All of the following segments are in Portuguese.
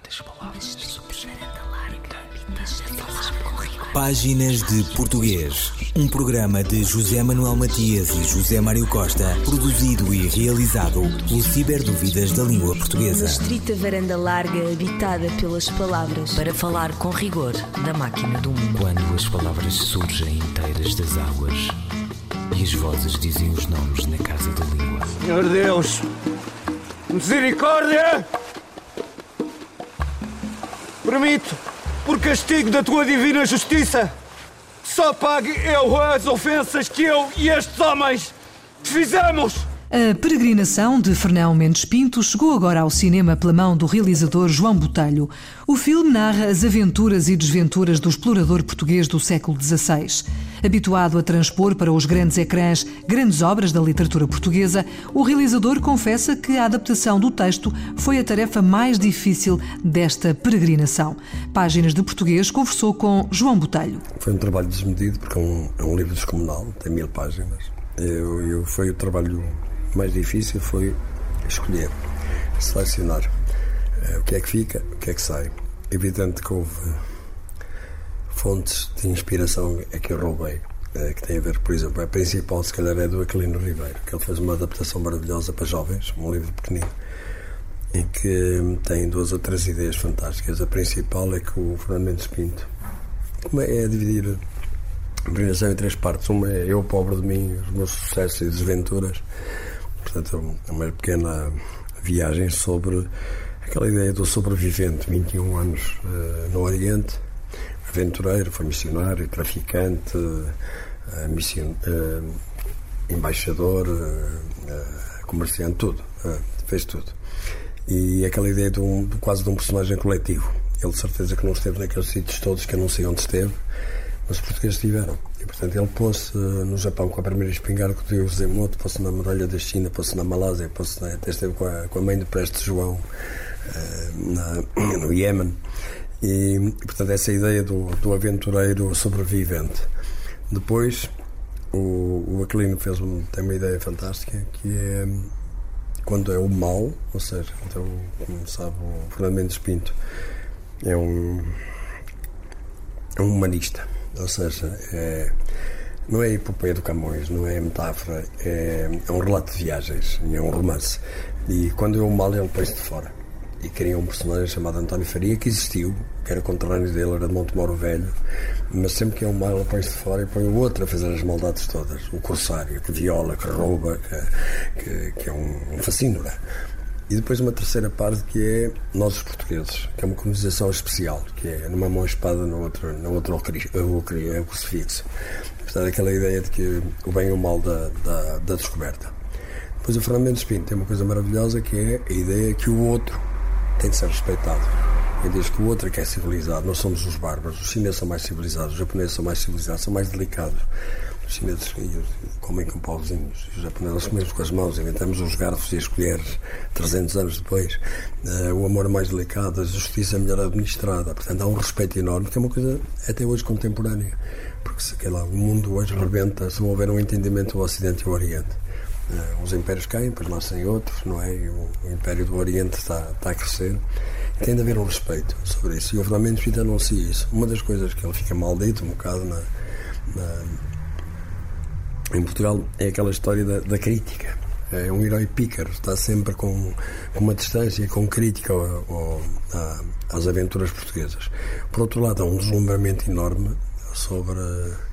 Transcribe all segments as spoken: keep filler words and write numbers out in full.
Muitas palavras Páginas de Português, um programa de José Manuel Matias e José Mário Costa, produzido e realizado pelo Ciberdúvidas da Língua Portuguesa. Uma estrita varanda larga habitada pelas palavras. Para falar com rigor da máquina do mundo. Quando as palavras surgem inteiras das águas e as vozes dizem os nomes na casa da língua. Senhor Deus, misericórdia! Permito, por castigo da tua divina justiça, só pague eu as ofensas que eu e estes homens te fizemos. A Peregrinação, de Fernão Mendes Pinto, chegou agora ao cinema pela mão do realizador João Botelho. O filme narra as aventuras e desventuras do explorador português do século dezasseis. Habituado a transpor para os grandes ecrãs grandes obras da literatura portuguesa, o realizador confessa que a adaptação do texto foi a tarefa mais difícil desta peregrinação. Páginas de Português conversou com João Botelho. Foi um trabalho desmedido, porque é um, é um livro descomunal, tem mil páginas. Eu, eu, foi o trabalho mais difícil, foi escolher, selecionar uh, o que é que fica, o que é que sai. É evidente que houve fontes de inspiração a que eu roubei, uh, que tem a ver, por exemplo, a principal se calhar é do Aquilino Ribeiro, que ele fez uma adaptação maravilhosa para jovens, um livro pequenino, em que tem duas ou três ideias fantásticas. A principal é que o Fernão Mendes Pinto como é, é dividir a peregrinação em três partes. Uma é eu, pobre de mim, os meus sucessos e desventuras. Portanto, é uma pequena viagem sobre aquela ideia do sobrevivente, vinte e um anos uh, no Oriente, aventureiro, foi missionário, traficante, uh, mission, uh, embaixador, uh, comerciante, tudo, uh, fez tudo. E aquela ideia de um, quase de um personagem coletivo. Ele de certeza que não esteve naqueles sítios todos que eu não sei onde esteve, mas os portugueses estiveram. E, portanto, ele pôs-se uh, no Japão com a primeira espingarda que o Zemoto, pôs-se na Muralha da China, pôs-se na Malásia, pôs-se na, até esteve com a, com a mãe do Prestes João uh, na, no Iémen. E, e, portanto, essa ideia do, do aventureiro sobrevivente. Depois, o, o Aquilino fez um, tem uma ideia fantástica, que é quando é o mal, ou seja, então, como sabe o Fernão Mendes Pinto, é um, é um humanista. Ou seja, é, não é a epopeia do Camões, não é metáfora, é, é um relato de viagens, é um romance. E quando é o mal, ele põe-se de fora. E cria um personagem chamado António Faria, que existiu, que era conterrâneo dele, era de Montemoro Velho, mas sempre que é o mal, ele põe-se de fora e põe o outro a fazer as maldades todas. O corsário, que viola, que rouba, que, que, que é um, um fascínora. E depois uma terceira parte, que é nós os portugueses, que é uma colonização especial, que é numa mão a espada, na outra, na outra o, o crucifixo. Portanto, aquela ideia de que o bem e o mal da, da, da descoberta. Depois o Fernão Mendes Pinto tem uma coisa maravilhosa, que é a ideia que o outro tem de ser respeitado. Ele diz que o outro é que é civilizado, nós somos os bárbaros, os chineses são mais civilizados, os japoneses são mais civilizados, são mais delicados. Os chineses comem com pauzinhos, os japoneses comemos com as mãos, inventamos os garfos e as colheres trezentos anos depois. Uh, o amor é mais delicado, a justiça é melhor administrada. Portanto, há um respeito enorme, que é uma coisa até hoje contemporânea, porque se, lá, o mundo hoje rebenta se não houver um entendimento do Ocidente e do Oriente. Uh, os impérios caem, depois nascem outros, não é? E o, o Império do Oriente está, está a crescer. E tem de haver um respeito sobre isso. E o Fernão Mendes Pinto anuncia isso. Uma das coisas que ele fica maldito um bocado na, na em Portugal é aquela história da, da crítica. É um herói pícaro, está sempre com, com uma distância, com crítica ao, ao, à, às aventuras portuguesas. Por outro lado, há um deslumbramento enorme sobre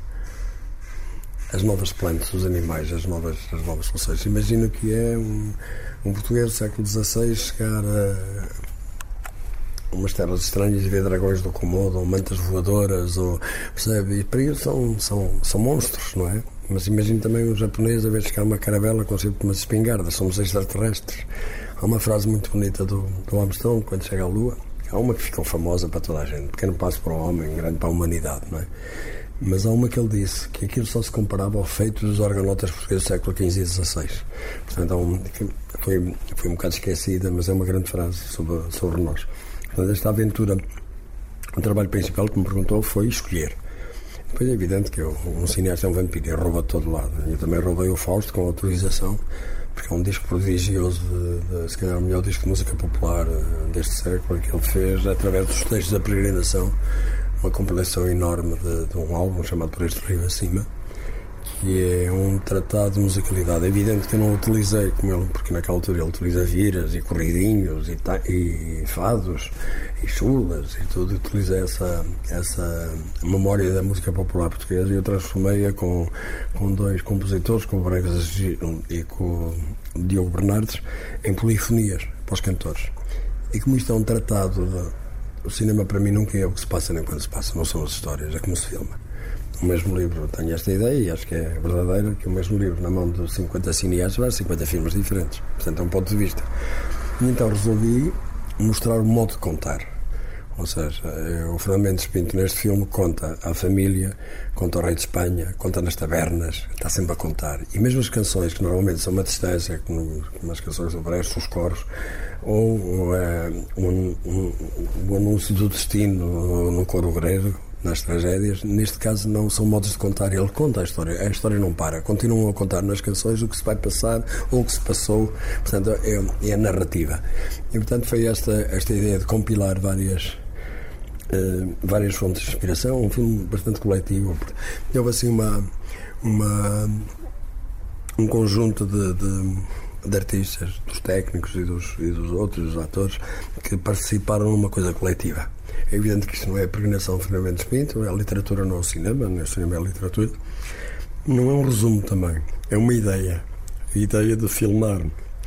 as novas plantas, os animais, as novas, as novas soluções. Imagino que é um, um português do século dezasseis chegar a umas terras estranhas e ver dragões do Komodo, ou mantas voadoras, ou, percebe? E para eles são, são, são monstros, não é? Mas imagino também um japonês a ver chegar uma caravela com sempre umas espingardas, somos extraterrestres. Há uma frase muito bonita do, do Armstrong, quando chega à Lua, há uma que ficou famosa para toda a gente, pequeno passo para o homem, grande para a humanidade, não é? Mas há uma que ele disse, que aquilo só se comparava ao feito dos organotas portugueses do século quinze e dezasseis. Portanto, há um, foi, foi um bocado esquecida, mas é uma grande frase sobre, sobre nós. Portanto, esta aventura, o trabalho principal que me perguntou foi escolher. Depois é evidente que eu, um cineasta é um vampiro, ele rouba de todo lado. Eu também roubei o Fausto com autorização, porque é um disco prodigioso, de, de, se calhar o melhor disco de música popular deste século, que ele fez através dos textos da peregrinação, uma compilação enorme de, de um álbum chamado Por Este Rio Acima, que é um tratado de musicalidade. É evidente que eu não utilizei como ele, porque naquela altura ele utiliza viras e corridinhos e, ta, e fados e chulas e tudo. Utilizei essa, essa memória da música popular portuguesa e eu transformei-a com, com dois compositores, com o Bregas e com o Diogo Bernardes, em polifonias para os cantores. E como isto é um tratado, de, o cinema para mim nunca é o que se passa nem quando se passa, não são as histórias, é como se filma. O mesmo livro, tenho esta ideia e acho que é verdadeira, que o mesmo livro na mão de cinquenta cineastas vai cinquenta filmes diferentes, portanto é um ponto de vista. E então resolvi mostrar o modo de contar, ou seja, o Fernando Mendes Pinto neste filme conta à família, conta ao rei de Espanha, conta nas tabernas, está sempre a contar, e mesmo as canções que normalmente são uma distância, como, como as canções do Brecht, os coros, ou, ou é, um, um, um, o anúncio do destino no, no coro grego, nas tragédias, neste caso não são modos de contar, ele conta a história, a história não para, continuam a contar nas canções o que se vai passar ou o que se passou, portanto é, é a narrativa. E portanto foi esta, esta ideia de compilar várias uh, várias fontes de inspiração, um filme bastante coletivo. Houve assim uma, uma um conjunto de, de, de artistas, dos técnicos e dos, e dos outros, dos atores, que participaram numa coisa coletiva. É evidente que isto não é a peregrinação de Fernando Mendes Pinto, é a literatura, não é o cinema, não é o cinema, é a literatura. Não é um resumo também, é uma ideia. A ideia de filmar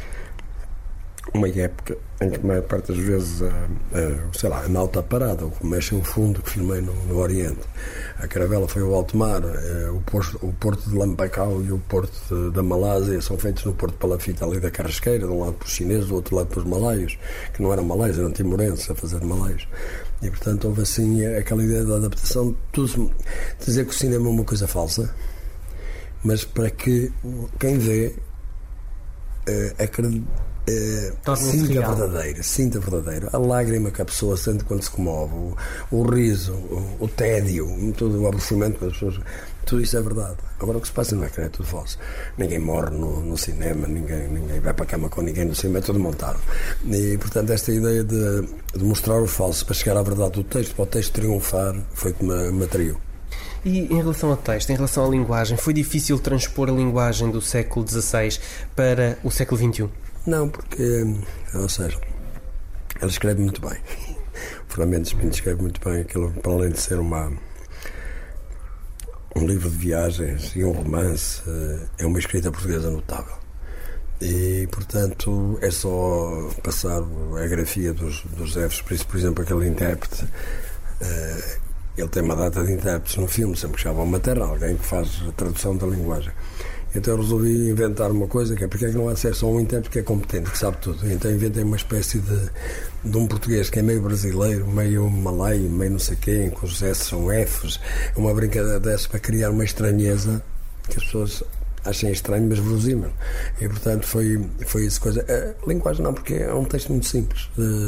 uma época em que a maior parte das vezes, a, a, sei lá, a nau está parada, ou mexe um fundo que filmei no, no Oriente. A caravela foi ao alto mar, a, o, porto, o porto de Lampacau e o porto de, da Malásia são feitos no porto de Palafita, ali da Carrasqueira, de um lado pelos chineses, do outro lado pelos malaios, que não eram malaios, eram timorenses a fazer malaios. E, portanto, houve assim aquela ideia da adaptação, tudo, dizer que o cinema é uma coisa falsa, mas para que quem vê uh, acredite, uh, sinta verdadeira, sinta verdadeira, a lágrima que a pessoa sente quando se comove, o, o riso, o, o tédio, todo o aborrecimento que as pessoas... Tudo isso é verdade. Agora o que se passa no ecrã é tudo falso. Ninguém morre no, no cinema, ninguém, ninguém vai para a cama com ninguém no cinema, é tudo montado. E, portanto, esta ideia de, de mostrar o falso para chegar à verdade do texto, para o texto triunfar, foi que me, me atraiu. E em relação ao texto, em relação à linguagem, foi difícil transpor a linguagem do século dezasseis para o século vinte e um? Não, porque, ou seja, ele escreve muito bem. O Fernando Mendes Pinto escreve muito bem, aquilo, para além de ser uma... um livro de viagens e um romance, é uma escrita portuguesa notável. E, portanto, é só passar a grafia dos, dos Fs, por isso, por exemplo, aquele intérprete, ele tem uma data de intérpretes no filme, sempre que chama uma terra, alguém que faz a tradução da linguagem. Então eu resolvi inventar uma coisa, que é porque é que não há de ser só um intérprete que é competente, que sabe tudo. Então inventei uma espécie de, de um português que é meio brasileiro, meio malaio, meio não sei quê, em que os S são Fs, uma brincadeira dessa para criar uma estranheza que as pessoas achem estranho, mas verosímil. E portanto foi, foi isso coisa. A linguagem não, porque é um texto muito simples,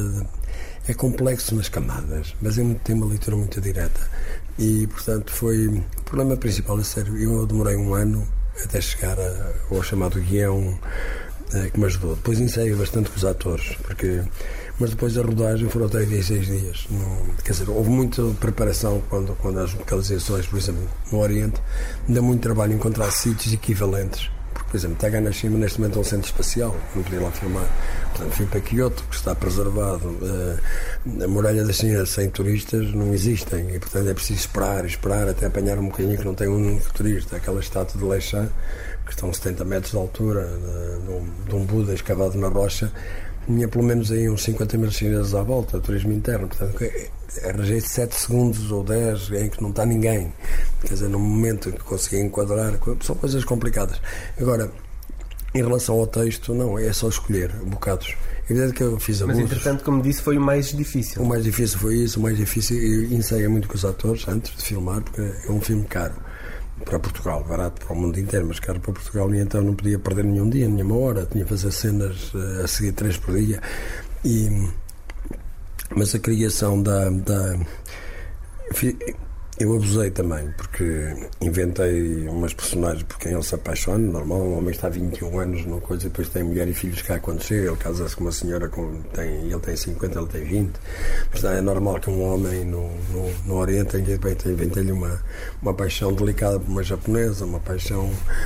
é complexo nas camadas, mas é muito, tem uma leitura muito direta. E portanto foi o problema principal, é sério, eu demorei um ano até chegar a, ao chamado guião eh, que me ajudou. Depois ensaiei bastante com os atores, porque, mas depois da rodagem foram trinta e seis dias. No, quer dizer, houve muita preparação quando, quando as localizações, por exemplo, no Oriente, ainda muito trabalho encontrar sítios equivalentes. Porque, por exemplo, Takanoshima neste momento é um centro espacial, não podia lá filmar. Portanto, fui para Kyoto, que está preservado. Uh, a muralha da China sem turistas não existem e, portanto, é preciso esperar, esperar até apanhar um bocadinho que não tem um único turista. Aquela estátua de Leishan, que estão a setenta metros de altura, de, de, um, de um Buda escavado na rocha, tinha pelo menos aí uns cinquenta mil chineses à volta, turismo interno. Portanto, arranjei sete segundos ou dez em que não está ninguém. Quer dizer, no momento em que consegui enquadrar, são coisas complicadas. Agora, em relação ao texto, não, é só escolher bocados. É verdade que eu fiz abusos. Mas, entretanto, como disse, foi o mais difícil. O mais difícil foi isso, o mais difícil. Eu ensaiei muito com os atores antes de filmar, porque é um filme caro para Portugal, barato para o mundo inteiro, mas caro para Portugal, e então não podia perder nenhum dia, nenhuma hora. Tinha que fazer cenas a seguir três por dia. E, mas a criação da... da Eu abusei também, porque inventei umas personagens por quem ele se apaixona, normal, um homem está há vinte e um anos numa coisa, depois tem mulher e filhos cá quando chega, ele casa-se com uma senhora, com, tem, ele tem cinquenta, ele tem vinte, portanto é normal que um homem no, no, no Oriente tenha, bem, inventei-lhe uma, uma paixão delicada por uma japonesa, uma paixão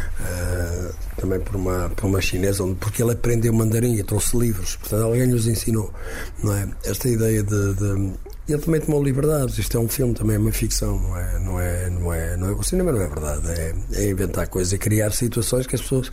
uh, também por uma, por uma chinesa, onde, porque ele aprendeu mandarim e trouxe livros, portanto alguém lhes ensinou, não é? Esta ideia de... de ele também tomou liberdades. Isto é um filme, também é uma ficção, não é? Não é, não é, não é o cinema não é verdade, é, é inventar coisas e criar situações que as pessoas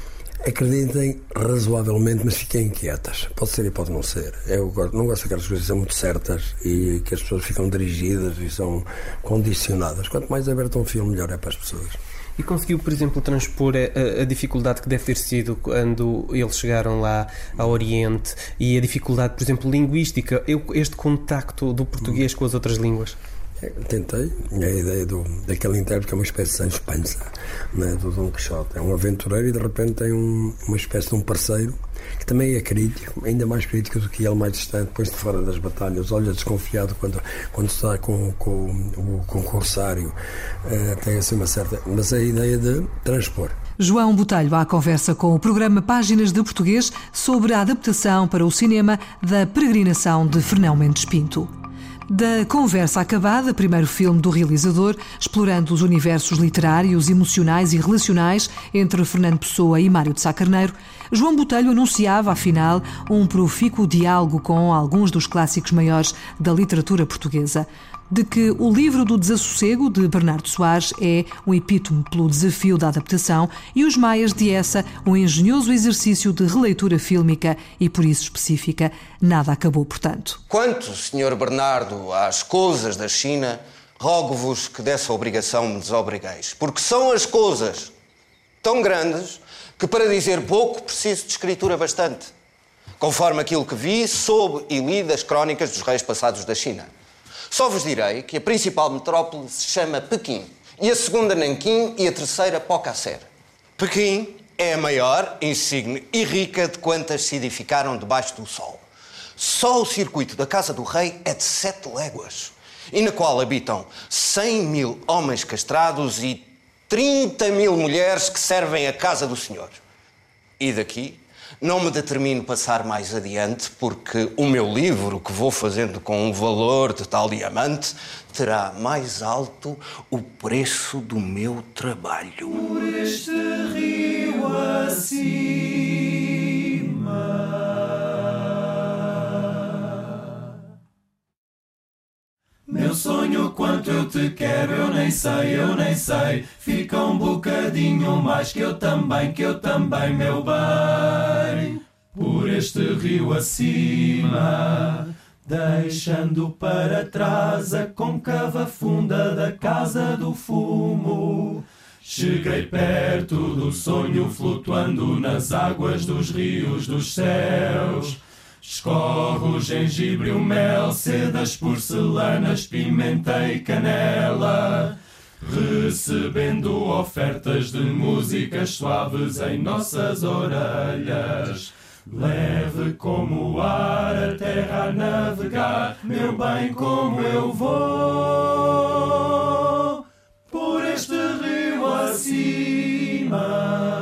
acreditem razoavelmente, mas fiquem inquietas. Pode ser e pode não ser. Eu não gosto daquelas coisas que são muito certas e que as pessoas ficam dirigidas e são condicionadas. Quanto mais aberto um filme, melhor é para as pessoas. E conseguiu, por exemplo, transpor a, a dificuldade que deve ter sido quando eles chegaram lá ao Oriente e a dificuldade, por exemplo, linguística, este contacto do português com as outras línguas? É, tentei. A ideia do, daquele intérprete que é uma espécie de Sancho Panza, né, do Dom Quixote. É um aventureiro e de repente tem um, uma espécie de um parceiro que também é crítico, ainda mais crítico do que ele, mais distante, depois de fora das batalhas, olha desconfiado quando, quando está com, com, com, com o corsário, uh, tem assim uma certa... Mas a ideia de transpor. João Botelho à conversa com o programa Páginas de Português sobre a adaptação para o cinema da Peregrinação de Fernão Mendes Pinto. Da Conversa Acabada, primeiro filme do realizador, explorando os universos literários, emocionais e relacionais entre Fernando Pessoa e Mário de Sá Carneiro, João Botelho anunciava, afinal, um profícuo diálogo com alguns dos clássicos maiores da literatura portuguesa. De que o livro do Desassossego, de Bernardo Soares, é um epítome pelo desafio da adaptação e Os Maias de Essa, um engenhoso exercício de releitura fílmica e, por isso específica, nada acabou, portanto. Quanto, senhor Bernardo, às coisas da China, rogo-vos que dessa obrigação me desobrigueis, porque são as coisas tão grandes que, para dizer pouco, preciso de escritura bastante, conforme aquilo que vi, soube e li das crónicas dos reis passados da China. Só vos direi que a principal metrópole se chama Pequim, e a segunda Nanquim e a terceira Pocasser. Pequim é a maior, insigne e rica de quantas se edificaram debaixo do sol. Só o circuito da casa do rei é de sete léguas, e na qual habitam cem mil homens castrados e trinta mil mulheres que servem a casa do senhor. E daqui não me determino passar mais adiante, porque o meu livro, que vou fazendo com um valor de tal diamante, terá mais alto o preço do meu trabalho. Por este rio acima. Meu sonho, quanto eu te quero, eu nem sei, eu nem sei. Fica um bocadinho mais que eu também, que eu também, meu bem. Por este rio acima, deixando para trás a côncava funda da casa do fumo. Cheguei perto do sonho flutuando nas águas dos rios dos céus. Escorre o gengibre, o mel, sedas, porcelanas, pimenta e canela, recebendo ofertas de músicas suaves em nossas orelhas. Leve como o ar, a terra a navegar, meu bem, como eu vou por este rio acima.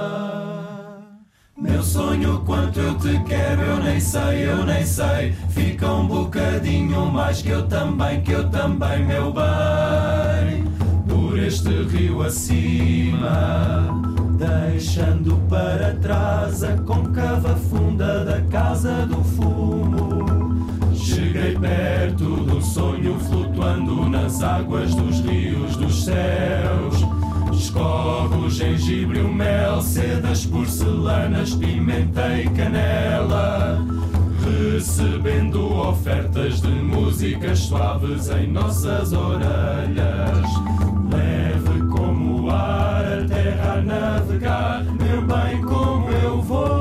Meu sonho, quanto eu te quero, eu nem sei, eu nem sei. Fica um bocadinho mais que eu também, que eu também, meu bem. Por este rio acima, deixando para trás a côncava funda da casa do fumo. Cheguei perto do sonho flutuando nas águas dos rios dos céus. Escorre o gengibre, o mel, sedas, porcelanas, pimenta e canela, recebendo ofertas de músicas suaves em nossas orelhas. Leve como o ar, a terra a navegar, meu bem, como eu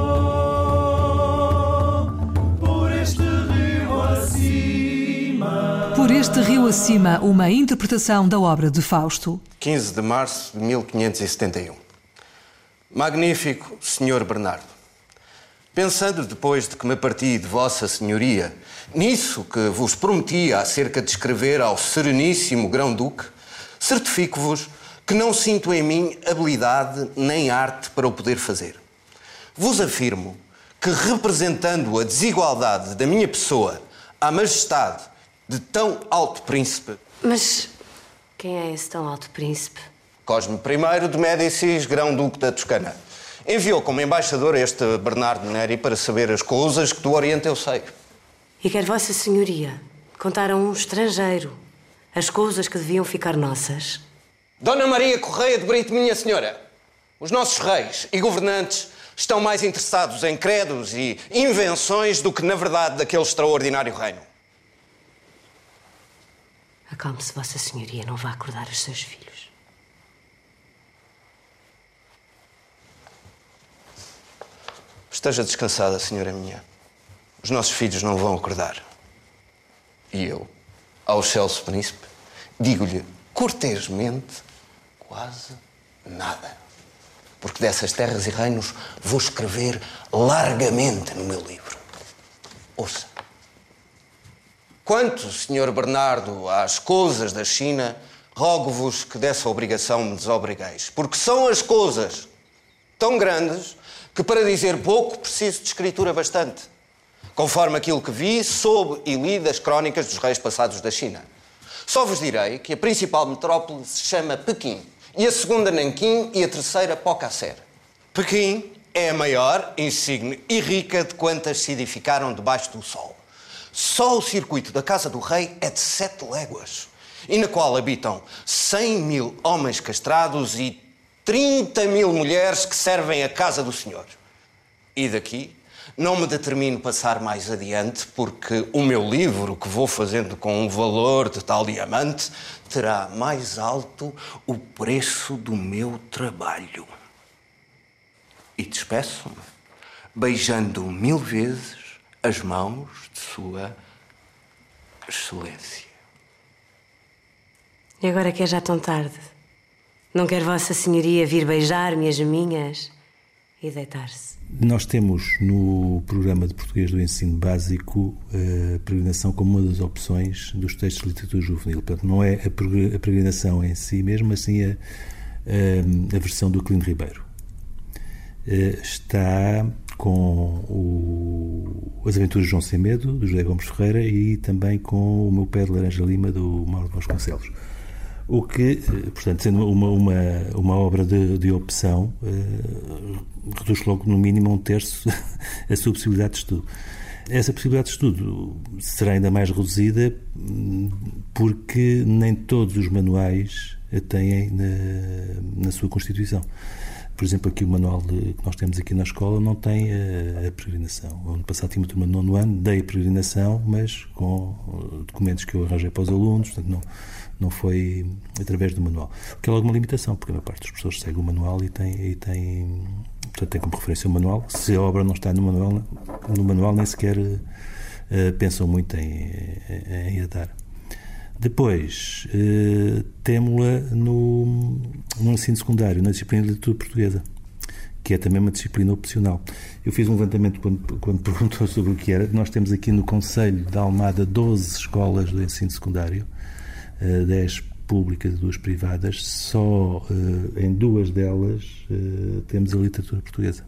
vou por este rio acima. Por este rio acima, uma interpretação da obra de Fausto. quinze de março de mil quinhentos e setenta e um. Magnífico senhor Bernardo. Pensando depois de que me parti de Vossa Senhoria, nisso que vos prometi acerca de escrever ao Sereníssimo Grão-Duque, certifico-vos que não sinto em mim habilidade nem arte para o poder fazer. Vos afirmo que, representando a desigualdade da minha pessoa à majestade de tão alto príncipe... Mas quem é esse tão alto príncipe? Cosme I de Médicis, Grão-Duque da Toscana. Enviou como embaixador este Bernardo Neri para saber as coisas que do Oriente eu sei. E quer Vossa Senhoria contar a um estrangeiro as coisas que deviam ficar nossas? Dona Maria Correia de Brito, minha senhora, os nossos reis e governantes estão mais interessados em credos e invenções do que, na verdade, daquele extraordinário reino. Acalme-se, Vossa Senhoria, não vá acordar os seus filhos. Esteja descansada, senhora minha. Os nossos filhos não vão acordar. E eu, ao excelso príncipe, digo-lhe cortesmente quase nada. Porque dessas terras e reinos vou escrever largamente no meu livro. Ouça. Quanto, senhor Bernardo, às coisas da China, rogo-vos que dessa obrigação me desobrigueis. Porque são as coisas tão grandes que, para dizer pouco, preciso de escritura bastante. Conforme aquilo que vi, soube e li das crónicas dos reis passados da China. Só vos direi que a principal metrópole se chama Pequim, e a segunda Nanquim e a terceira Pocasser. Pequim é a maior, insigne e rica de quantas se edificaram debaixo do sol. Só o circuito da casa do rei é de sete léguas, e na qual habitam cem mil homens castrados e trinta mil mulheres que servem a casa do senhor. E daqui não me determino passar mais adiante, porque o meu livro, que vou fazendo com um valor de tal diamante, terá mais alto o preço do meu trabalho. E despeço-me, beijando mil vezes as mãos de Sua Excelência. E agora que é já tão tarde, não quer Vossa Senhoria vir beijar-me as minhas e deitar-se? Nós temos no programa de português do ensino básico a peregrinação como uma das opções dos textos de literatura juvenil. Portanto, não é a peregrinação em si mesmo, mas sim a, a, a versão do Aquilino Ribeiro. Está com o, As Aventuras de João Sem Medo, do José Gomes Ferreira, e também com O Meu Pé de Laranja Lima, do Mauro de Vasconcelos. O que, portanto, sendo uma, uma, uma obra de, de opção, uh, reduz logo no mínimo a um terço a sua possibilidade de estudo. Essa possibilidade de estudo será ainda mais reduzida porque nem todos os manuais a têm na, na sua constituição. Por exemplo, aqui o manual de, que nós temos aqui na escola não tem a, a peregrinação. O ano passado tinha uma turma de nono ano, dei a peregrinação, mas com documentos que eu arranjei para os alunos, portanto não, não foi através do manual. O que é logo uma limitação, porque a maior parte dos professores segue o manual e tem, e tem, portanto, tem como referência o manual. Se a obra não está no manual, no manual nem sequer uh, pensam muito em, em, em a dar. Depois, eh, temos-la no, no ensino secundário, na disciplina de literatura portuguesa, que é também uma disciplina opcional. Eu fiz um levantamento quando, quando perguntou sobre o que era. Nós temos aqui no Concelho de Almada doze escolas do ensino secundário, eh, dez públicas e duas privadas. Só eh, em duas delas eh, temos a literatura portuguesa.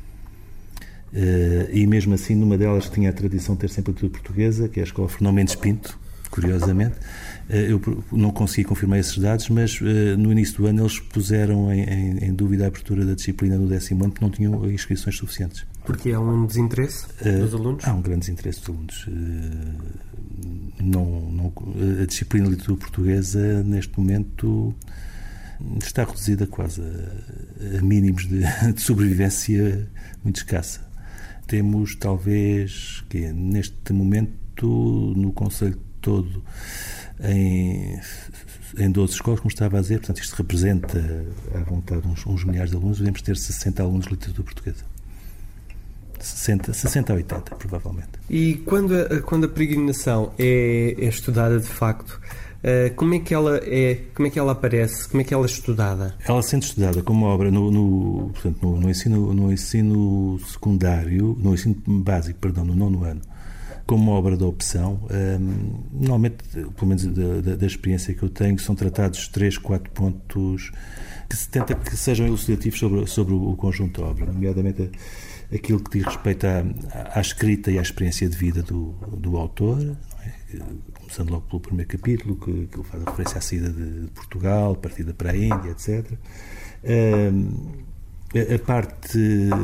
Eh, e mesmo assim, numa delas que tinha a tradição de ter sempre a literatura portuguesa, que é a Escola Fernão Mendes Pinto, curiosamente. Eu não consegui confirmar esses dados, mas no início do ano eles puseram em, em, em dúvida a abertura da disciplina no décimo ano porque não tinham inscrições suficientes. Porque há um desinteresse dos alunos? Há um grande desinteresse dos alunos. Não, não, a disciplina de literatura portuguesa, neste momento, está reduzida quase a, a mínimos de, de sobrevivência muito escassa. Temos, talvez, que neste momento, no Concelho todo, em, em doze escolas, como estava a dizer, portanto isto representa à vontade uns, uns milhares de alunos, devemos ter sessenta alunos de literatura portuguesa. sessenta, sessenta a oitenta, provavelmente. E quando a, quando a peregrinação é, é estudada de facto, Uh, como é que ela é, como é que ela aparece, como é que ela é estudada? Ela sendo estudada como obra no, no, portanto, no, no, ensino, no ensino secundário, no ensino básico, perdão, no nono ano, como obra da opção. Um, normalmente, pelo menos da, da, da experiência que eu tenho, são tratados três, quatro pontos que se tenta que sejam elucidativos sobre, sobre o conjunto da obra, nomeadamente aquilo que diz respeito à, à escrita e à experiência de vida do, do autor, não é? Começando logo pelo primeiro capítulo, que, que ele faz a referência à saída de Portugal, partida para a Índia, etcétera. Um, a parte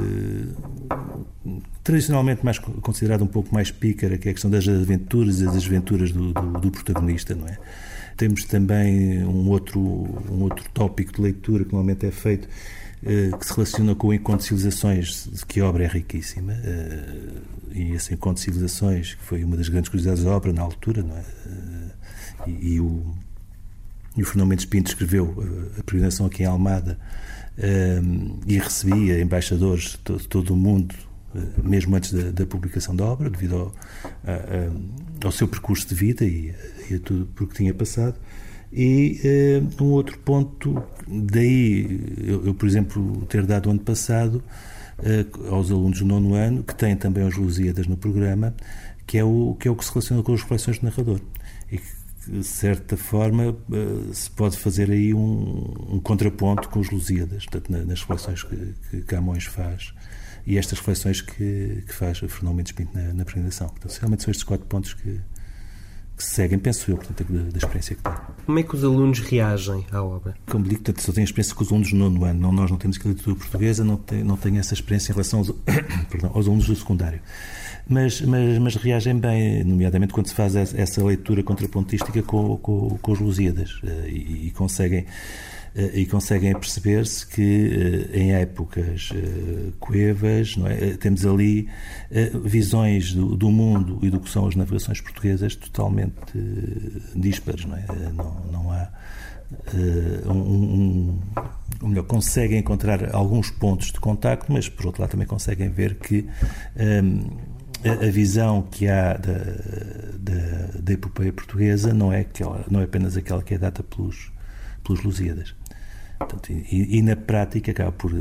tradicionalmente mais considerada um pouco mais pícara, que é a questão das aventuras e das desventuras do, do, do protagonista, não é? Temos também um outro, um outro tópico de leitura que normalmente é feito, eh, que se relaciona com o Encontro de Civilizações, de que a obra é riquíssima, eh, e esse Encontro de Civilizações, que foi uma das grandes curiosidades da obra na altura, não é? Eh, e, e o, e o Fernão Mendes Pinto escreveu a peregrinação aqui em Almada, Um, e recebia embaixadores de todo, todo o mundo, uh, mesmo antes da, da publicação da obra, devido ao, a, a, ao seu percurso de vida e, e a tudo por que tinha passado. E uh, um outro ponto, daí eu, eu, por exemplo, ter dado ano passado uh, aos alunos do nono ano, que têm também os Lusíadas no programa, que é o que, é o que se relaciona com as reflexões do narrador. E que, de certa forma, se pode fazer aí um, um contraponto com os Lusíadas, portanto, nas reflexões que, que Camões faz e estas reflexões que, que faz Fernão Mendes Pinto na, na apresentação. Portanto, realmente são estes quatro pontos que, que se seguem, penso eu, portanto, da, da experiência que tenho. Como é que os alunos reagem à obra? Como digo, portanto, só tenho experiência com os alunos do nono ano. Não, nós não temos literatura portuguesa, não, tem, não tenho essa experiência em relação aos, perdão, aos alunos do secundário. Mas, mas, mas reagem bem, nomeadamente quando se faz essa leitura contrapontística com, com, com os Lusíadas, e, e conseguem e conseguem perceber-se que em épocas coevas, não é? Temos ali visões do, do mundo e do que são as navegações portuguesas totalmente díspares, não é? Não, não há um, um, ou melhor, conseguem encontrar alguns pontos de contacto, mas por outro lado também conseguem ver que um, a visão que há da, da, da epopeia portuguesa não é, aquela, não é apenas aquela que é dada pelos, pelos Lusíadas. Portanto, e, e na prática acaba por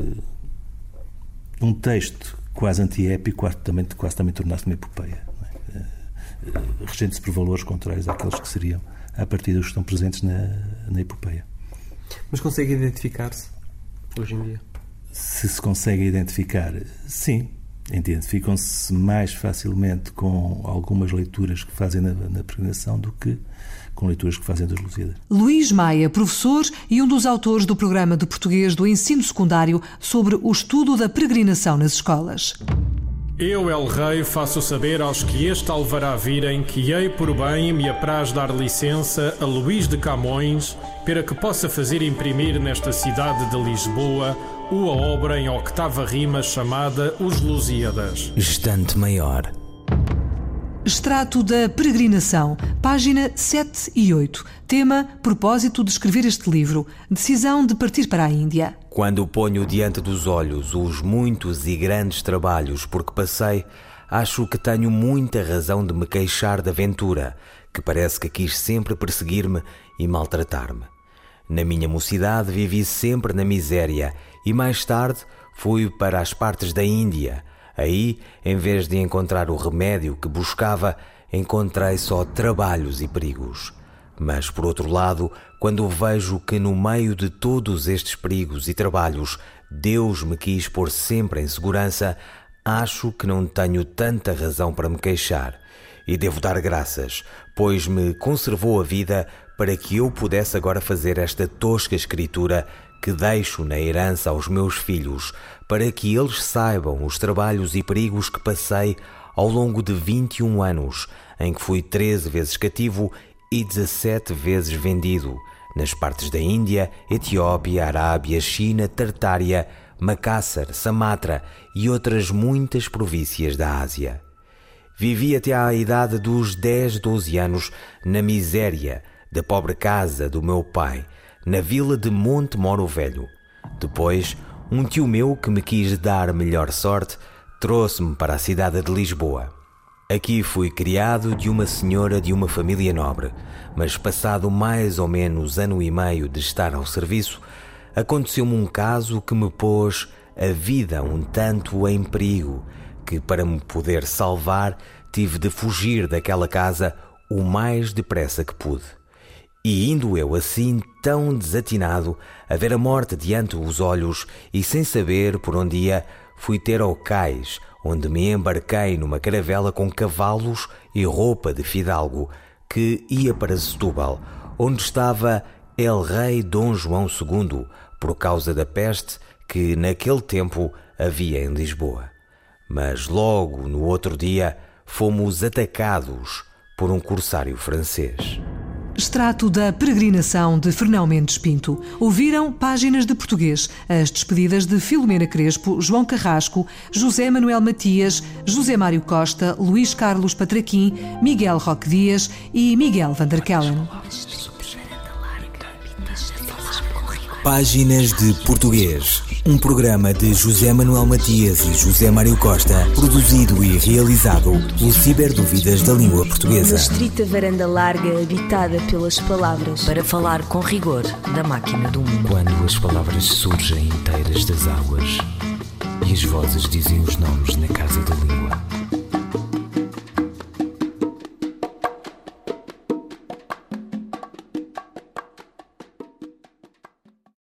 um texto quase antiépico, quase também, quase também tornar-se uma epopeia, é? Regendo-se por valores contrários àqueles que seriam, a partir dos que estão presentes na, na epopeia. Mas consegue identificar-se hoje em dia? Se se consegue identificar, sim. Identificam-se mais facilmente com algumas leituras que fazem na, na peregrinação do que com leituras que fazem das Lusíadas. Luís Maia, professor e um dos autores do programa de português do ensino secundário sobre o estudo da peregrinação nas escolas. Eu, El Rei, faço saber aos que este alvará virem que hei por bem me apraz dar licença a Luís de Camões para que possa fazer imprimir nesta cidade de Lisboa uma obra em octava rima chamada Os Lusíadas. Estante Maior. Extrato da Peregrinação, página sete e oito. Tema, propósito de escrever este livro. Decisão de partir para a Índia. Quando ponho diante dos olhos os muitos e grandes trabalhos por que passei, acho que tenho muita razão de me queixar da aventura, que parece que quis sempre perseguir-me e maltratar-me. Na minha mocidade vivi sempre na miséria e mais tarde fui para as partes da Índia. Aí, em vez de encontrar o remédio que buscava, encontrei só trabalhos e perigos. Mas, por outro lado, quando vejo que no meio de todos estes perigos e trabalhos Deus me quis pôr sempre em segurança, acho que não tenho tanta razão para me queixar. E devo dar graças, pois me conservou a vida para que eu pudesse agora fazer esta tosca escritura que deixo na herança aos meus filhos, para que eles saibam os trabalhos e perigos que passei ao longo de vinte e um anos, em que fui treze vezes cativo e dezassete vezes vendido, nas partes da Índia, Etiópia, Arábia, China, Tartária, Macassar, Samatra e outras muitas províncias da Ásia. Vivi até à idade dos dez, doze anos na miséria da pobre casa do meu pai, na vila de Monte Moro Velho. Depois, um tio meu que me quis dar melhor sorte trouxe-me para a cidade de Lisboa. Aqui fui criado de uma senhora de uma família nobre, mas passado mais ou menos ano e meio de estar ao serviço, aconteceu-me um caso que me pôs a vida um tanto em perigo, que para me poder salvar tive de fugir daquela casa o mais depressa que pude. E indo eu assim tão desatinado, a ver a morte diante dos olhos e sem saber por onde ia, fui ter ao cais, onde me embarquei numa caravela com cavalos e roupa de fidalgo, que ia para Setúbal, onde estava El Rei Dom João segundo, por causa da peste que naquele tempo havia em Lisboa. Mas logo no outro dia fomos atacados por um corsário francês. Extrato da peregrinação de Fernão Mendes Pinto. Ouviram Páginas de Português, as despedidas de Filomena Crespo, João Carrasco, José Manuel Matias, José Mário Costa, Luís Carlos Patraquim, Miguel Roque Dias e Miguel van der Kellen. Páginas de Português, um programa de José Manuel Matias e José Mário Costa, produzido e realizado pelo Ciberdúvidas da Língua Portuguesa. Uma estrita varanda larga habitada pelas palavras. Para falar com rigor da máquina do mundo. Quando as palavras surgem inteiras das águas e as vozes dizem os nomes na casa da língua.